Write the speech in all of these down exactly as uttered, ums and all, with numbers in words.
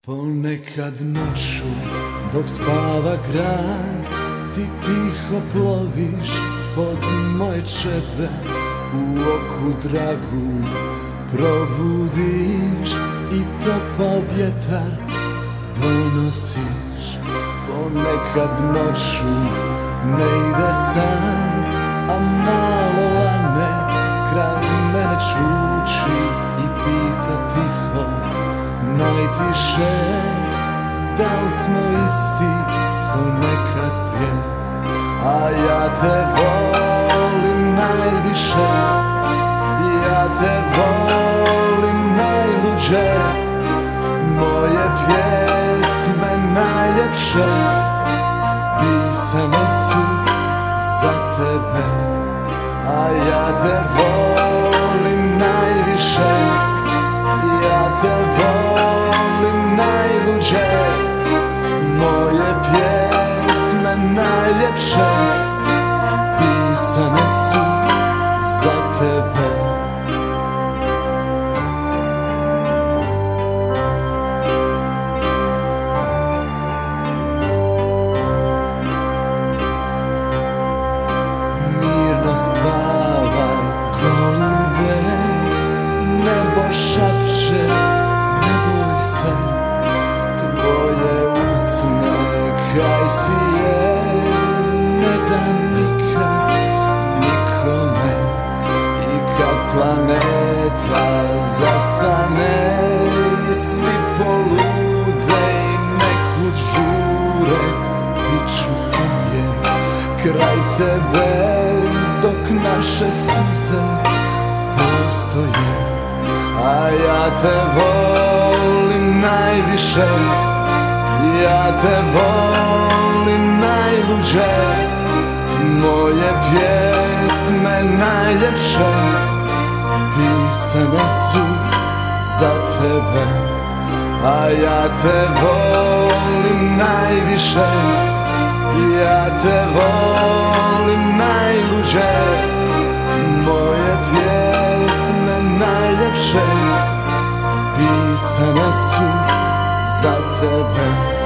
Ponekad noću dok spava grad, ti tiho ploviš pod moje čepe, u oku dragu probudiš i topao vjetar donosiš. Ponekad noću ne ide san, a malo lane kraj mene čuči i pita tiho najtiše, da li smo isti ko nekad prije. A ja te volim najviše, ja te volim najluđe, moje pjesme najljepše pisane su za tebe. A ja te volim najviše, ja te volim najluđe, moje pjesme najljepše pisane su za tebe. Mirno spavaj, golube, nebo šapće, ne boj se, tvoje usne kaj si je, ne dam nikad nikome. I kad planeta zastane i svi polude i nekud žure, bit ću uvijek kraj tebe dok naše suze postoje. A ja te volim najviše, ja te volim najluđe, moje pjesme najljepše pisane su za tebe. A ja te volim najviše, ja te volim najluđe, moje pjesme najljepše pisane su za tebe.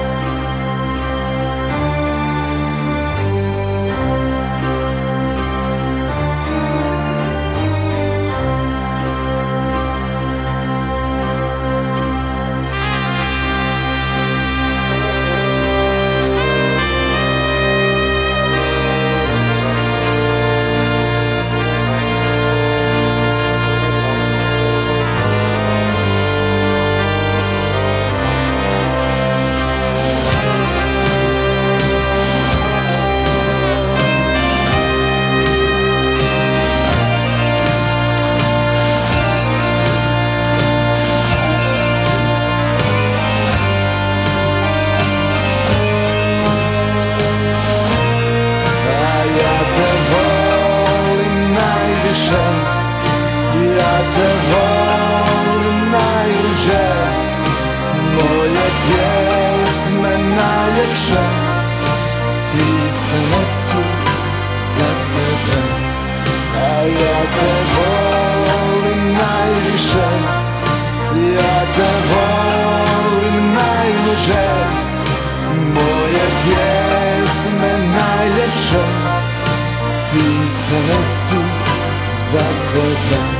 Ja te volim najluđe, moje pjesme najljepše pisane su za tebe. A ja te volim najviše, ja te volim najluđe, moje pjesme najljepše pisane su za tebe.